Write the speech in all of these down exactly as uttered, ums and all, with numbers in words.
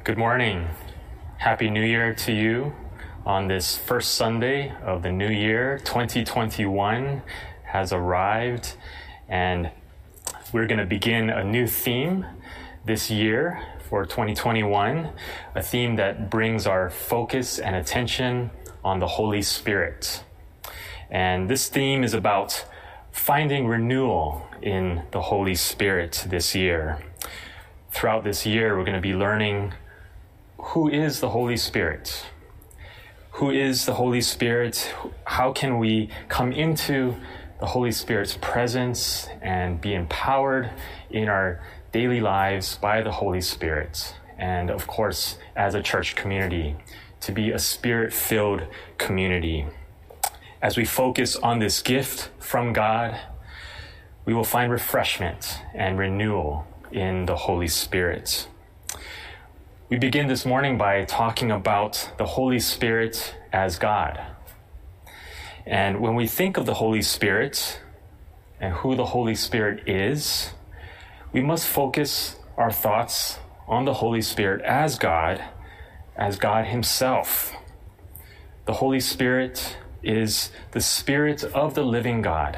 Good morning. Happy New Year to you on this first Sunday of the new year. twenty twenty-one has arrived, and we're going to begin a new theme this year for twenty twenty-one, a theme that brings our focus and attention on the Holy Spirit. And this theme is about finding renewal in the Holy Spirit this year. Throughout this year, we're going to be learning who is the Holy Spirit? Who is the Holy Spirit? How can we come into the Holy Spirit's presence and be empowered in our daily lives by the Holy Spirit? And of course, as a church community, to be a Spirit-filled community. As we focus on this gift from God, we will find refreshment and renewal in the Holy Spirit. We begin this morning by talking about the Holy Spirit as God. And when we think of the Holy Spirit and who the Holy Spirit is, we must focus our thoughts on the Holy Spirit as God, as God Himself. The Holy Spirit is the Spirit of the living God.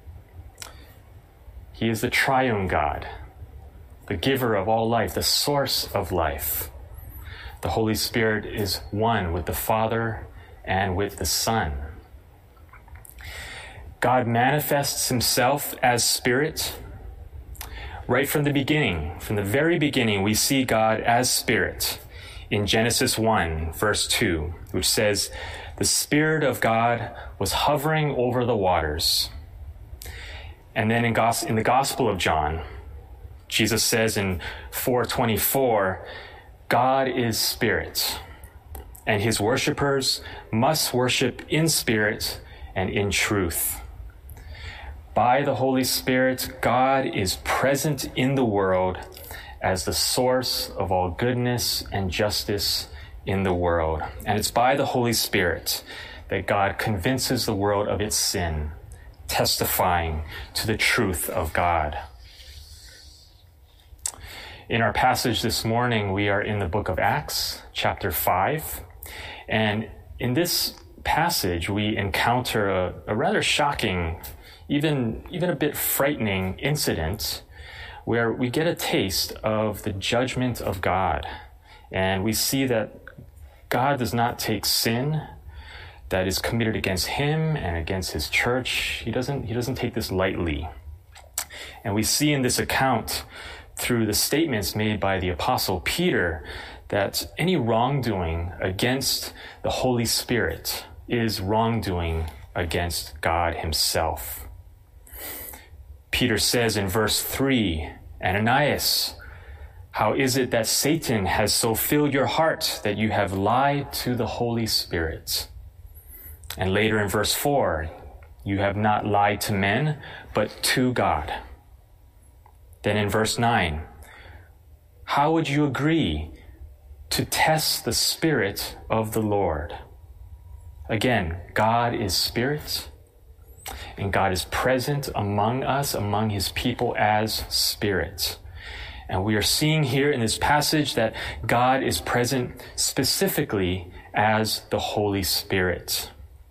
He is the triune God, the giver of all life, the source of life. The Holy Spirit is one with the Father and with the Son. God manifests Himself as Spirit. Right from the beginning, from the very beginning, we see God as Spirit in Genesis one, verse two, which says, "The Spirit of God was hovering over the waters." And then in, gos- in the Gospel of John, Jesus says in four twenty-four, God is Spirit, and His worshipers must worship in spirit and in truth. By the Holy Spirit, God is present in the world as the source of all goodness and justice in the world. And it's by the Holy Spirit that God convinces the world of its sin, testifying to the truth of God. In our passage this morning, we are in the book of Acts, chapter five. And in this passage, we encounter a, a rather shocking, even, even a bit frightening incident where we get a taste of the judgment of God. And we see that God does not take sin that is committed against Him and against His church. He doesn't, he doesn't take this lightly. And we see in this account, through the statements made by the Apostle Peter, that any wrongdoing against the Holy Spirit is wrongdoing against God Himself. Peter says in verse three, "Ananias, how is it that Satan has so filled your heart that you have lied to the Holy Spirit?" And later in verse four, "You have not lied to men, but to God." Then in verse nine, "How would you agree to test the Spirit of the Lord?" Again, God is Spirit, and God is present among us, among His people as Spirit. And we are seeing here in this passage that God is present specifically as the Holy Spirit.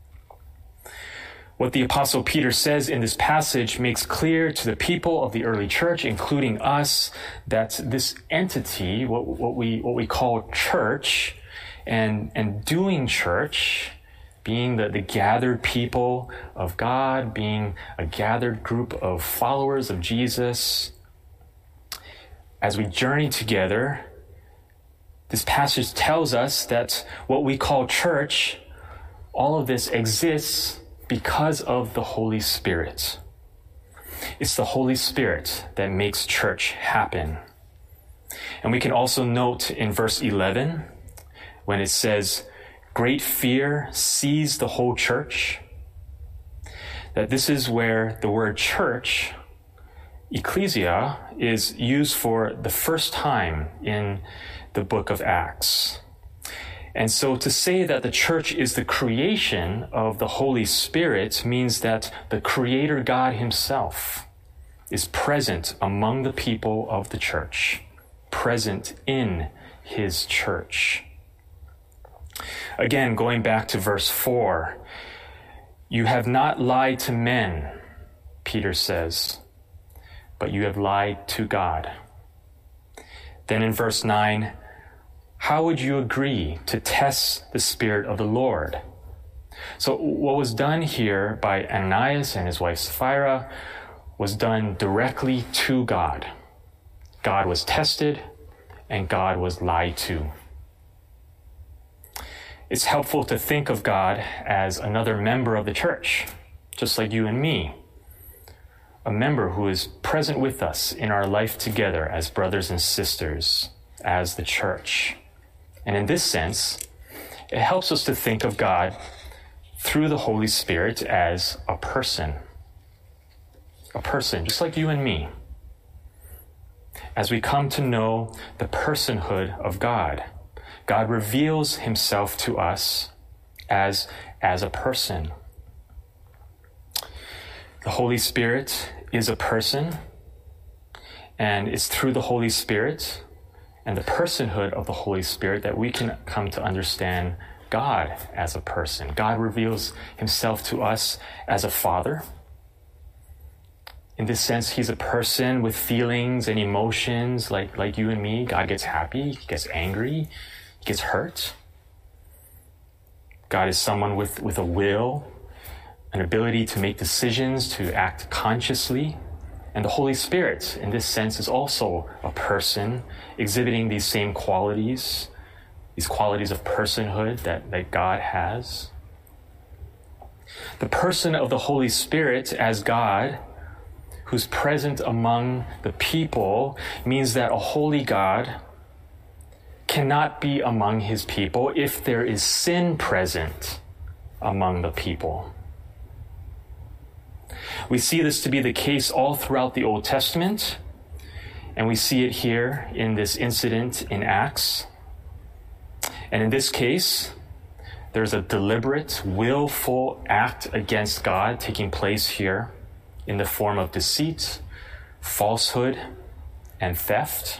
What the Apostle Peter says in this passage makes clear to the people of the early church, including us, that this entity, what, what we what we call church, and, and doing church, being the, the gathered people of God, being a gathered group of followers of Jesus, as we journey together, this passage tells us that what we call church, all of this exists because of the Holy Spirit. It's the Holy Spirit that makes church happen. And we can also note in verse eleven, when it says, "Great fear seized the whole church," that this is where the word church, ecclesia, is used for the first time in the book of Acts. And so to say that the church is the creation of the Holy Spirit means that the Creator God Himself is present among the people of the church, present in his church. Again, going back to verse four, you have not lied to men, Peter says, but you have lied to God. Then in verse nine, how would you agree to test the Spirit of the Lord? So what was done here by Ananias and his wife Sapphira was done directly to God. God was tested and God was lied to. It's helpful to think of God as another member of the church, just like you and me. A member who is present with us in our life together as brothers and sisters, as the church. And in this sense, it helps us to think of God through the Holy Spirit as a person. A person, just like you and me. As we come to know the personhood of God, God reveals himself to us as, as a person. The Holy Spirit is a person, and it's through the Holy Spirit and the personhood of the Holy Spirit that we can come to understand God as a person. God reveals himself to us as a father. In this sense, he's a person with feelings and emotions like, like you and me. God gets happy, he gets angry, he gets hurt. God is someone with, with a will, an ability to make decisions, to act consciously. And the Holy Spirit, in this sense, is also a person exhibiting these same qualities, these qualities of personhood that, that God has. The person of the Holy Spirit as God, who's present among the people, means that a holy God cannot be among his people if there is sin present among the people. We see this to be the case all throughout the Old Testament, and we see it here in this incident in Acts. And in this case, there's a deliberate, willful act against God taking place here in the form of deceit, falsehood, and theft.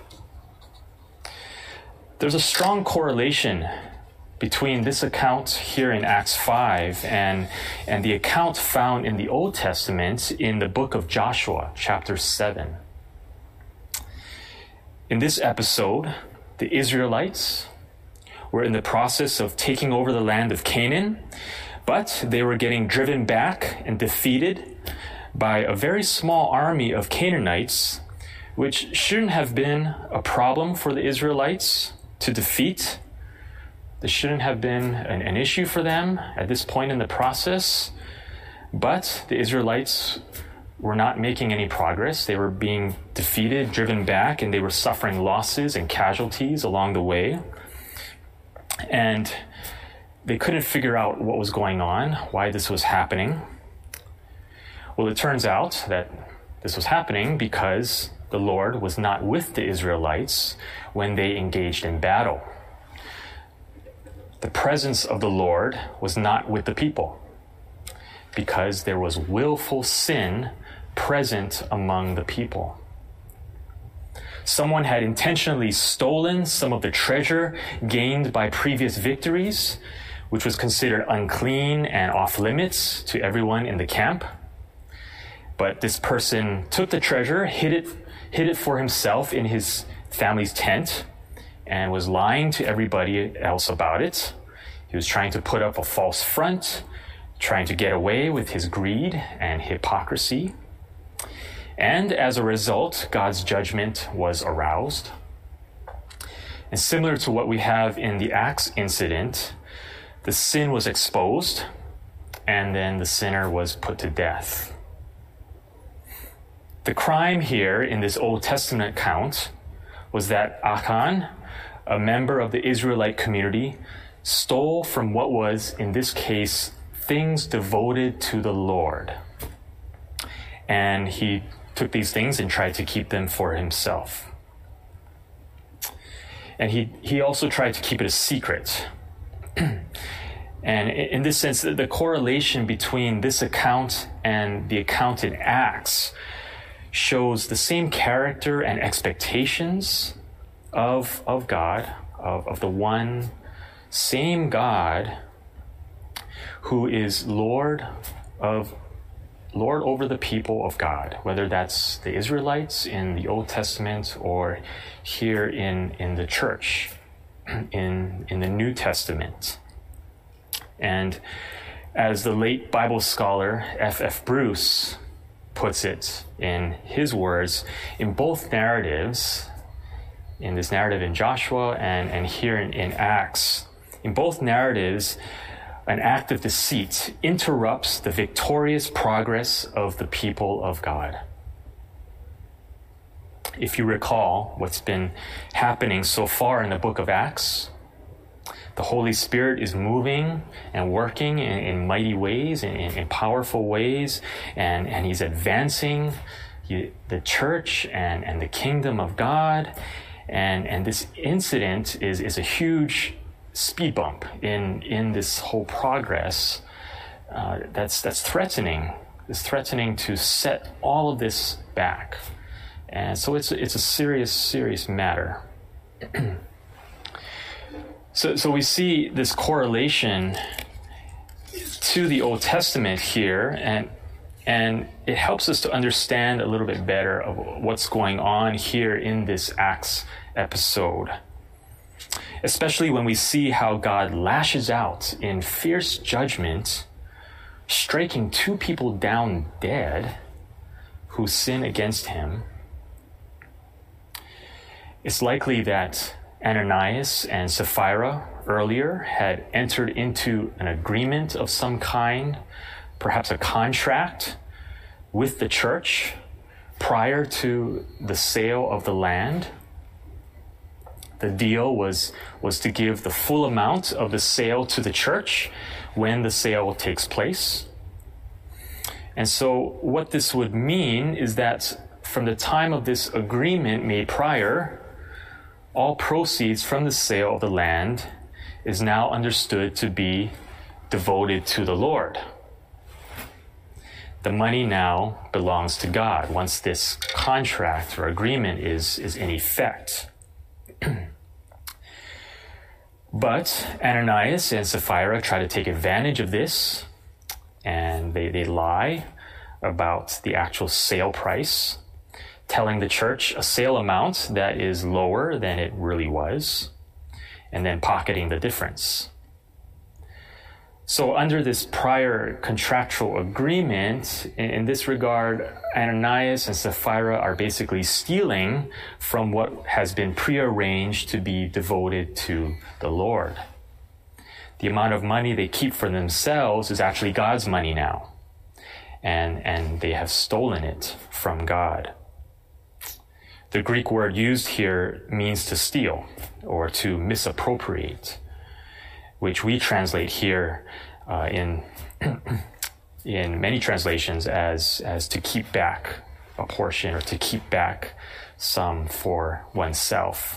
There's a strong correlation between this account here in Acts five and, and the account found in the Old Testament in the book of Joshua, chapter seven. In this episode, the Israelites were in the process of taking over the land of Canaan, but they were getting driven back and defeated by a very small army of Canaanites, which shouldn't have been a problem for the Israelites to defeat. This shouldn't have been an, an issue for them at this point in the process, but the Israelites were not making any progress. They were being defeated, driven back, and they were suffering losses and casualties along the way. And they couldn't figure out what was going on, why this was happening. Well, it turns out that this was happening because the Lord was not with the Israelites when they engaged in battle. The presence of the Lord was not with the people because there was willful sin present among the people. Someone had intentionally stolen some of the treasure gained by previous victories, which was considered unclean and off limits to everyone in the camp. But this person took the treasure, hid it, hid it for himself in his family's tent, and was lying to everybody else about it. He was trying to put up a false front, trying to get away with his greed and hypocrisy. And as a result, God's judgment was aroused. And similar to what we have in the Acts incident, the sin was exposed, and then the sinner was put to death. The crime here in this Old Testament account was that Achan, a member of the Israelite community, stole from what was, in this case, things devoted to the Lord. And he took these things and tried to keep them for himself. And he, he also tried to keep it a secret. And in this sense, the correlation between this account and the account in Acts shows the same character and expectations of, of God, of, of the one same God who is Lord of Lord over the people of God, whether that's the Israelites in the Old Testament or here in, in the church, in, in the New Testament. And as the late Bible scholar F F Bruce puts it in his words, in both narratives, in this narrative in Joshua and, and here in, in Acts, in both narratives, an act of deceit interrupts the victorious progress of the people of God. If you recall what's been happening so far in the book of Acts, the Holy Spirit is moving and working in, in mighty ways, in, in powerful ways, and, and he's advancing the church and, and the kingdom of God. And, and this incident is, is a huge speed bump in, in this whole progress uh, that's, that's threatening, is threatening to set all of this back. And so it's, it's a serious, serious matter. So, so we see this correlation to the Old Testament here, and and it helps us to understand a little bit better of what's going on here in this Acts episode, especially when we see how God lashes out in fierce judgment, striking two people down dead who sin against him. It's likely that Ananias and Sapphira earlier had entered into an agreement of some kind, perhaps a contract with the church prior to the sale of the land. The deal was, was to give the full amount of the sale to the church when the sale takes place. And so what this would mean is that from the time of this agreement made prior, all proceeds from the sale of the land is now understood to be devoted to the Lord. The money now belongs to God once this contract or agreement is, is in effect. But Ananias and Sapphira try to take advantage of this, and they, they lie about the actual sale price, telling the church a sale amount that is lower than it really was, and then pocketing the difference. So under this prior contractual agreement, in, in this regard, Ananias and Sapphira are basically stealing from what has been prearranged to be devoted to the Lord. The amount of money they keep for themselves is actually God's money now, and, and they have stolen it from God. The Greek word used here means to steal or to misappropriate, which we translate here uh, in in many translations as as to keep back a portion or to keep back some for oneself.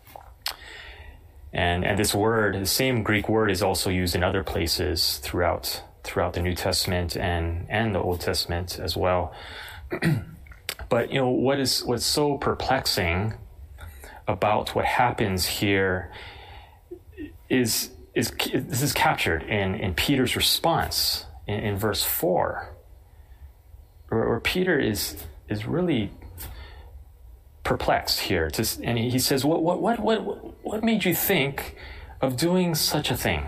And and this word, the same Greek word, is also used in other places throughout throughout the New Testament and and the Old Testament as well. But you know what is what's so perplexing about what happens here is is this is captured in, in Peter's response in, in verse four, where, where Peter is is really perplexed here. To, and he says, "What what what what what made you think of doing such a thing?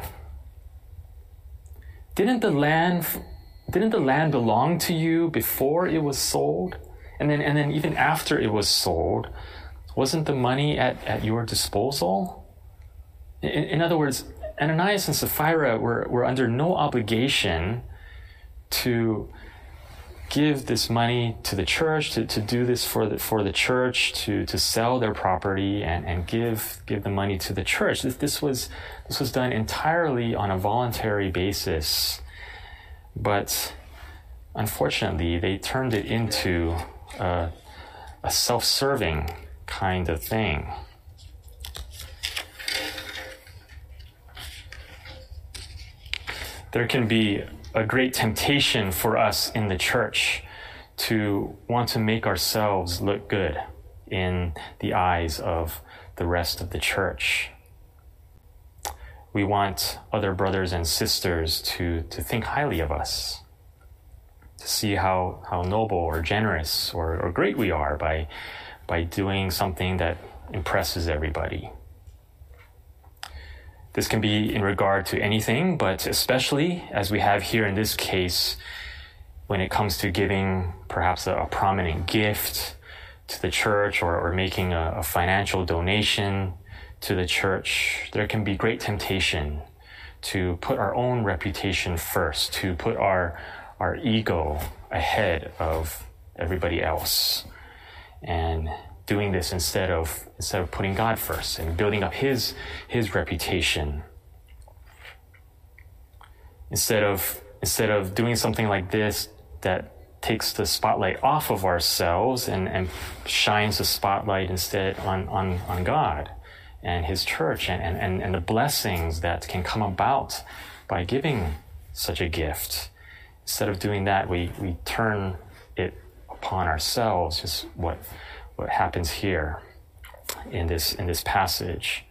Didn't the land didn't the land belong to you before it was sold? And then and then even after it was sold, wasn't the money at, at your disposal?" In, in other words, Ananias and Sapphira were, were under no obligation to give this money to the church, to, to do this for the for the church, to, to sell their property and, and give give the money to the church. This this was this was done entirely on a voluntary basis. But unfortunately, they turned it into a, a self-serving kind of thing. There can be a great temptation for us in the church to want to make ourselves look good in the eyes of the rest of the church. We want other brothers and sisters to, to think highly of us, to see how, how noble or generous or, or great we are by, by doing something that impresses everybody. This can be in regard to anything, but especially as we have here in this case, when it comes to giving perhaps a, a prominent gift to the church or, or making a, a financial donation to the church, there can be great temptation to put our own reputation first, to put our, our ego ahead of everybody else. And doing this instead of instead of putting God first and building up his his reputation. Instead of instead of doing something like this that takes the spotlight off of ourselves and, and shines the spotlight instead on, on, on God and his church and, and, and the blessings that can come about by giving such a gift. Instead of doing that, we, we turn it upon ourselves, just what what happens here in this in this passage.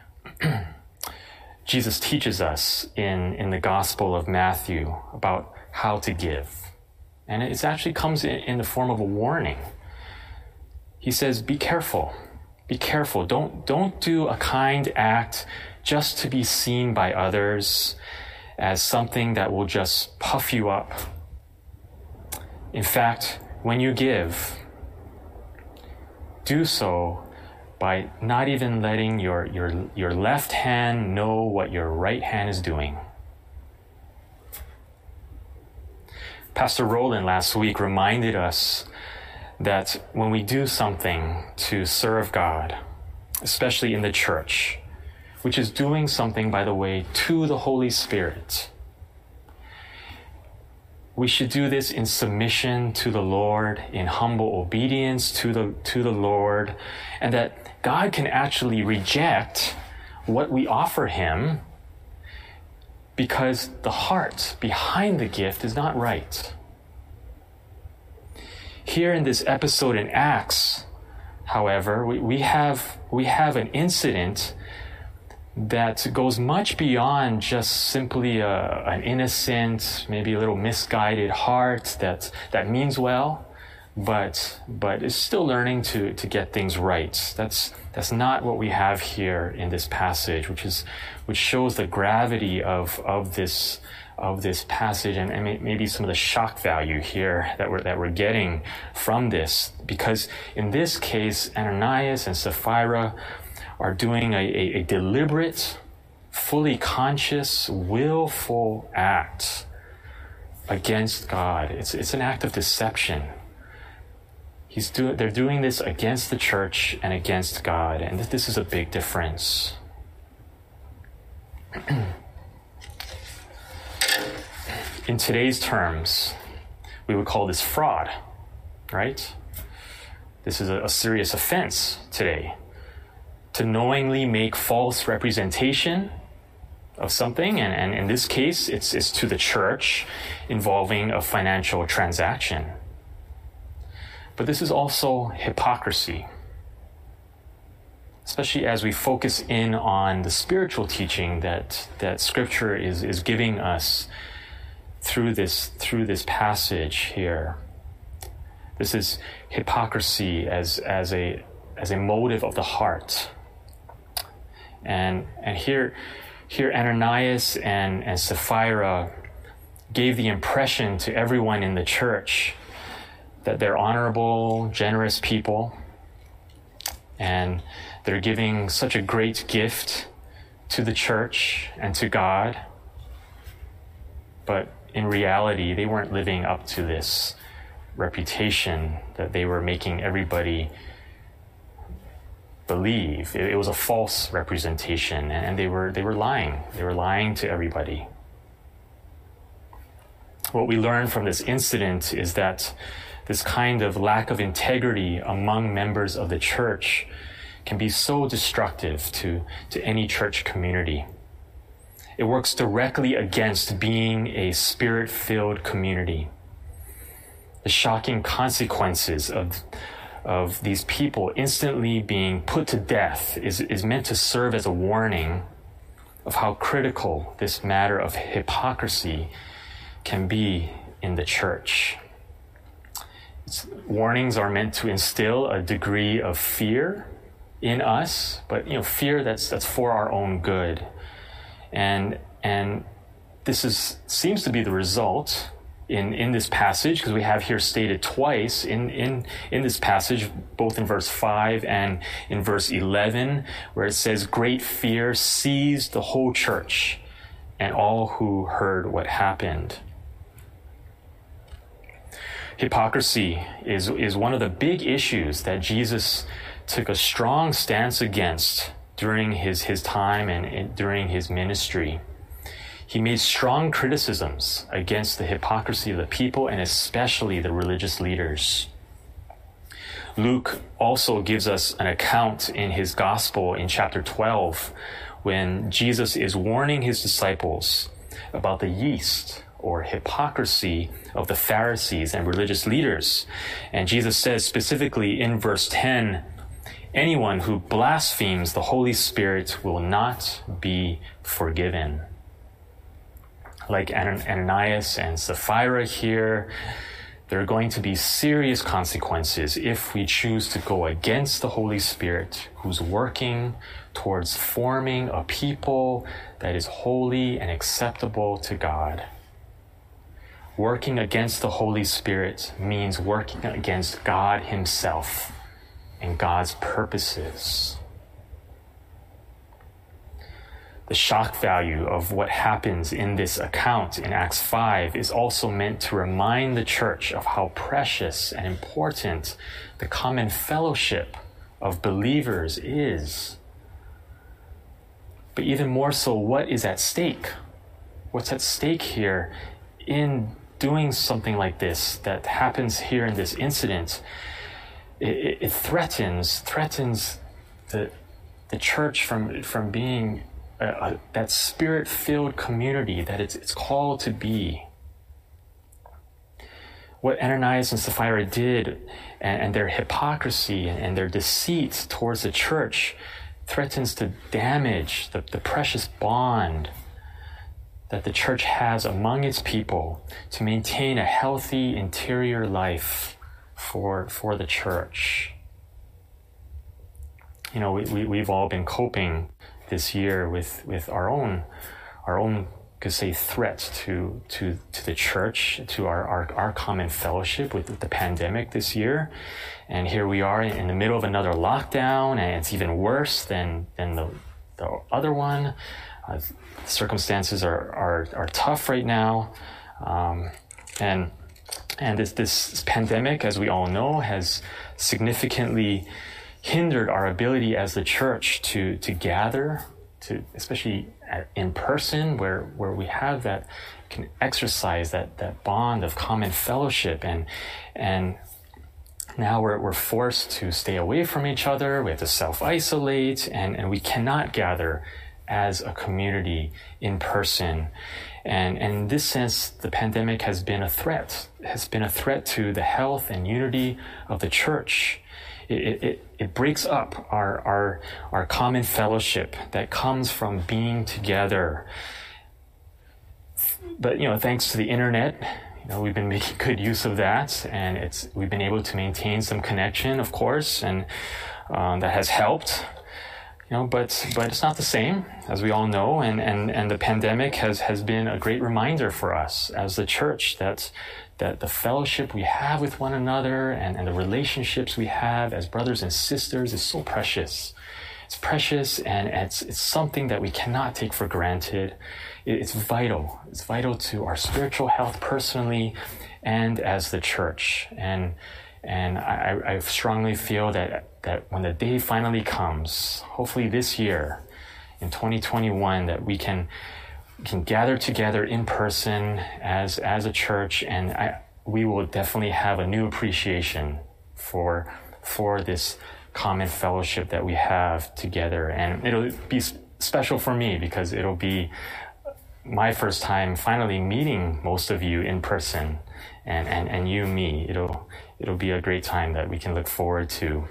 Jesus teaches us in, in the Gospel of Matthew about how to give. And it actually comes in, in the form of a warning. He says, be careful, be careful. Don't, don't do a kind act just to be seen by others as something that will just puff you up. In fact, when you give, do so by not even letting your, your, your left hand know what your right hand is doing. Pastor Roland last week reminded us that when we do something to serve God, especially in the church, which is doing something, by the way, to the Holy Spirit, we should do this in submission to the Lord, in humble obedience to the to the Lord, and that God can actually reject what we offer him because the heart behind the gift is not right. Here in this episode in Acts, however, we, we have we have an incident that goes much beyond just simply a, an innocent, maybe a little misguided heart that that means well, but but is still learning to to get things right. That's that's not what we have here in this passage, which is which shows the gravity of of this of this passage and, and maybe some of the shock value here that we're that we're getting from this, because in this case, Ananias and Sapphira are doing a, a, a deliberate, fully conscious, willful act against God. It's it's an act of deception. He's do, they're doing this against the church and against God, and this is a big difference. In today's terms, we would call this fraud, right? This is a, a serious offense today. To knowingly make false representation of something, and, and in this case, it's, it's to the church involving a financial transaction. But this is also hypocrisy, especially as we focus in on the spiritual teaching that, that Scripture is, is giving us through this, through this passage here. This is hypocrisy as, as, a, as a motive of the heart. And and here, here Ananias and, and Sapphira gave the impression to everyone in the church that they're honorable, generous people, and they're giving such a great gift to the church and to God. But in reality, they weren't living up to this reputation that they were making everybody believe. It, it was a false representation, and they were they were lying. They were lying to everybody. What we learn from this incident is that this kind of lack of integrity among members of the church can be so destructive to, to any church community. It works directly against being a spirit-filled community. The shocking consequences of of these people instantly being put to death is, is meant to serve as a warning of how critical this matter of hypocrisy can be in the church. It's, warnings are meant to instill a degree of fear in us, but you know, fear that's that's for our own good. And and this is seems to be the result in, in this passage, because we have here stated twice in, in, in this passage, both in verse five and in verse eleven, where it says, great fear seized the whole church and all who heard what happened. Hypocrisy is, is one of the big issues that Jesus took a strong stance against during his, his time and, and during his ministry. He made strong criticisms against the hypocrisy of the people and especially the religious leaders. Luke also gives us an account in his gospel in chapter twelve when Jesus is warning his disciples about the yeast or hypocrisy of the Pharisees and religious leaders. And Jesus says specifically in verse ten, anyone who blasphemes the Holy Spirit will not be forgiven. Like Ananias and Sapphira here, there are going to be serious consequences if we choose to go against the Holy Spirit, who's working towards forming a people that is holy and acceptable to God. Working against the Holy Spirit means working against God himself and God's purposes. The shock value of what happens in this account in Acts five is also meant to remind the church of how precious and important the common fellowship of believers is. But even more so, what is at stake? What's at stake here in doing something like this that happens here in this incident? It, it threatens threatens the the church from from being Uh, that spirit-filled community that it's, it's called to be. What Ananias and Sapphira did and, and their hypocrisy and, and their deceit towards the church threatens to damage the, the precious bond that the church has among its people to maintain a healthy interior life for, for the church. You know, we, we, we've all been coping this year with, with our own, our own, could say, threat to, to, to the church, to our, our, our common fellowship with the pandemic this year. And here we are in the middle of another lockdown, and it's even worse than, than the, the other one. Uh, circumstances are, are, are tough right now. Um, and, and this, this pandemic, as we all know, has significantly hindered our ability as the church to to gather, to especially at, in person, where where we have that, can exercise that that bond of common fellowship, and and now we're we're forced to stay away from each other. We have to self-isolate, and and we cannot gather as a community in person. And, and in this sense, the pandemic has been a threat, has been a threat to the health and unity of the church. It, it, it breaks up our, our, our common fellowship that comes from being together. But, you know, thanks to the internet, you know, we've been making good use of that, and it's, we've been able to maintain some connection, of course, and um, that has helped. You know, but but it's not the same, as we all know, and, and, and the pandemic has, has been a great reminder for us as the church that that the fellowship we have with one another and, and the relationships we have as brothers and sisters is so precious. It's precious, and it's it's something that we cannot take for granted. It, it's vital. It's vital to our spiritual health personally and as the church. And And I, I strongly feel that, that when the day finally comes, hopefully this year, in twenty twenty-one, that we can can gather together in person as as a church, and I, we will definitely have a new appreciation for for this common fellowship that we have together. And it'll be special for me because it'll be my first time finally meeting most of you in person, and, and, and you me. It'll it'll be a great time that we can look forward to.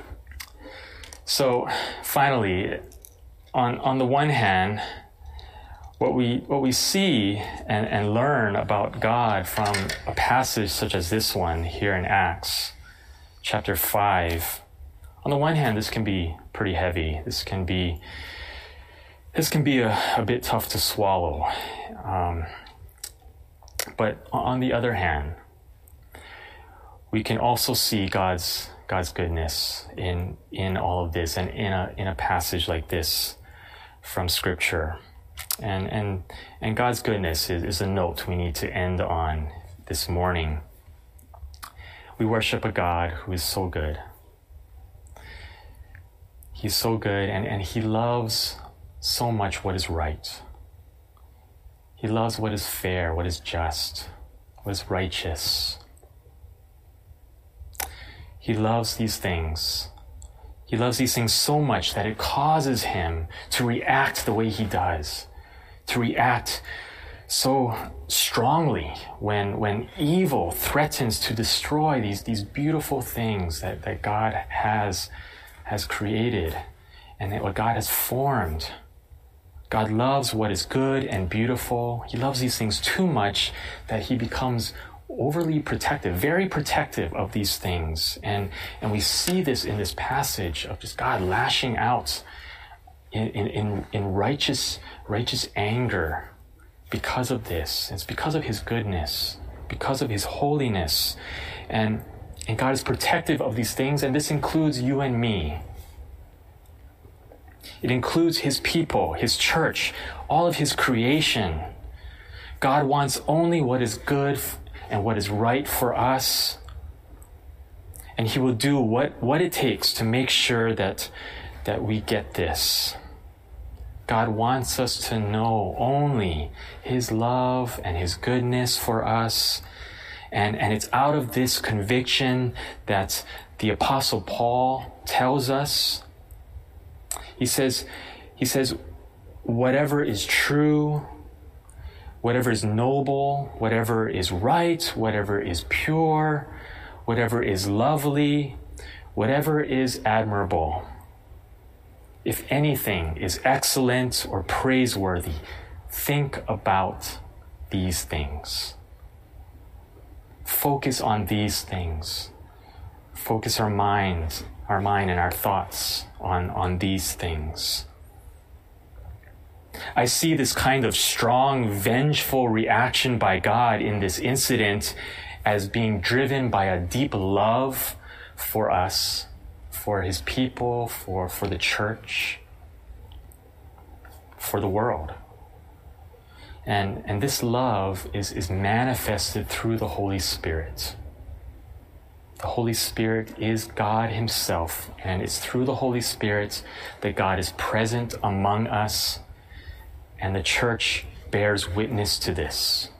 So finally, on, on the one hand, what we what we see and, and learn about God from a passage such as this one here in Acts chapter five, on the one hand, this can be pretty heavy. This can be this can be a, a bit tough to swallow. Um, but on the other hand, we can also see God's God's goodness in in all of this and in a in a passage like this from Scripture. And and and God's goodness is, is a note we need to end on this morning. We worship a God who is so good. He's so good, and, and he loves so much what is right. He loves what is fair, what is just, what is righteous. He loves these things. He loves these things so much that it causes him to react the way he does. To react so strongly when when evil threatens to destroy these, these beautiful things that, that God has, has created and that what God has formed. God loves what is good and beautiful. He loves these things too much that he becomes overly protective, very protective of these things. And, and we see this in this passage of just God lashing out in, in, in righteous, righteous anger because of this. It's because of his goodness, because of his holiness. And, and God is protective of these things, and this includes you and me. It includes his people, his church, all of his creation. God wants only what is good and what is right for us. And he will do what, what it takes to make sure that, that we get this. God wants us to know only his love and his goodness for us. And, and it's out of this conviction that the Apostle Paul tells us. He says, he says, whatever is true, whatever is noble, whatever is right, whatever is pure, whatever is lovely, whatever is admirable, if anything is excellent or praiseworthy, think about these things. Focus on these things. Focus our minds, our mind and our thoughts on, on these things. I see this kind of strong, vengeful reaction by God in this incident as being driven by a deep love for us, for his people, for, for the church, for the world. And, and this love is, is manifested through the Holy Spirit. The Holy Spirit is God himself, and it's through the Holy Spirit that God is present among us, and the church bears witness to this.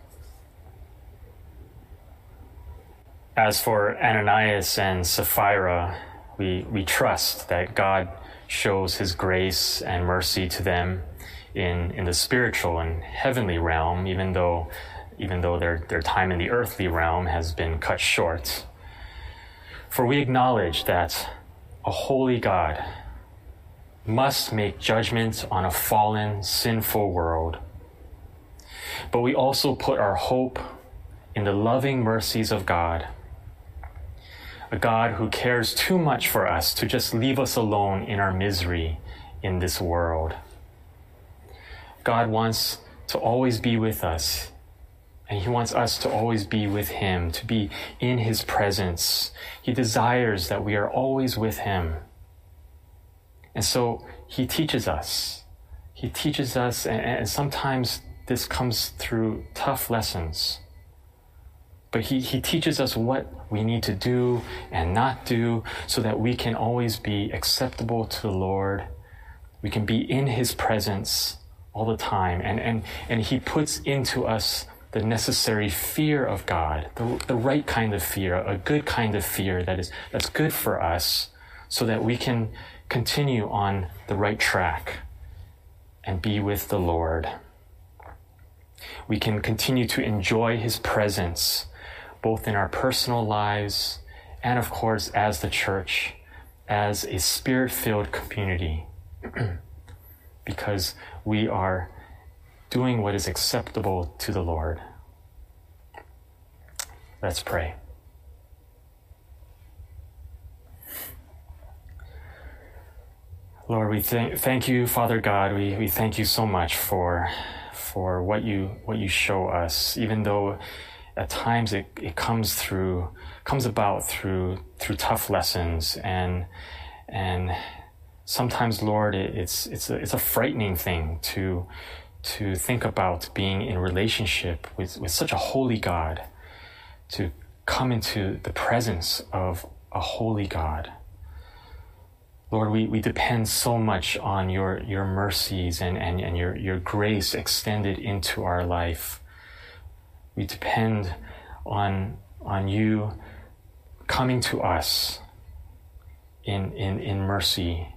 As for Ananias and Sapphira, we, we trust that God shows his grace and mercy to them in, in the spiritual and heavenly realm, even though, even though their, their time in the earthly realm has been cut short. For we acknowledge that a holy God must make judgment on a fallen, sinful world. But we also put our hope in the loving mercies of God, a God who cares too much for us to just leave us alone in our misery in this world. God wants to always be with us, and he wants us to always be with him, to be in his presence. He desires that we are always with him. And so he teaches us. He teaches us, and, and sometimes this comes through tough lessons. But he, he teaches us what we need to do and not do so that we can always be acceptable to the Lord. We can be in his presence all the time. And, and, and he puts into us the necessary fear of God, the, the right kind of fear, a good kind of fear that is that's good for us, so that we can continue on the right track and be with the Lord. We can continue to enjoy his presence, both in our personal lives and of course, as the church, as a spirit-filled community, because we are doing what is acceptable to the Lord. Let's pray. Lord, we thank thank you, Father God. We we thank you so much for for what you what you show us, even though at times it, it comes through comes about through through tough lessons, and and sometimes, Lord, it, it's it's a it's a frightening thing to to think about being in relationship with, with such a holy God, to come into the presence of a holy God. Lord, we, we depend so much on your, your mercies and, and, and your, your grace extended into our life. We depend on, on you coming to us in, in, in mercy,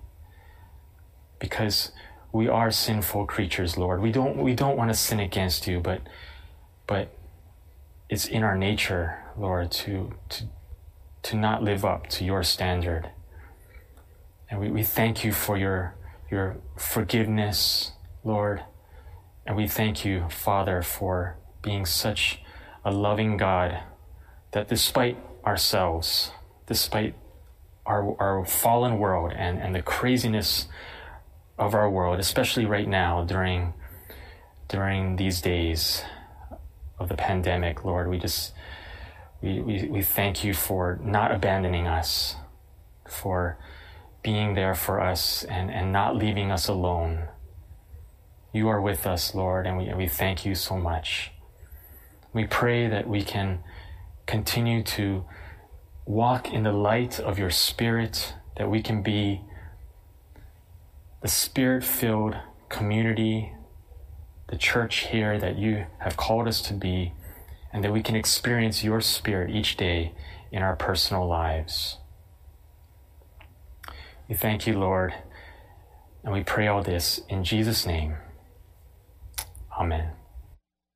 because we are sinful creatures, Lord. We don't we don't want to sin against you, but but it's in our nature, Lord, to to to not live up to your standard. And we, we thank you for your your forgiveness, Lord. And we thank you, Father, for being such a loving God, that despite ourselves, despite our our fallen world and, and the craziness of our world, especially right now during during these days of the pandemic, Lord, we just we, we, we thank you for not abandoning us, for being there for us and, and not leaving us alone. You are with us, Lord, and we, and we thank you so much. We pray that we can continue to walk in the light of your Spirit, that we can be the Spirit-filled community, the church here that you have called us to be, and that we can experience your Spirit each day in our personal lives. We thank you, Lord, and we pray all this in Jesus' name. Amen.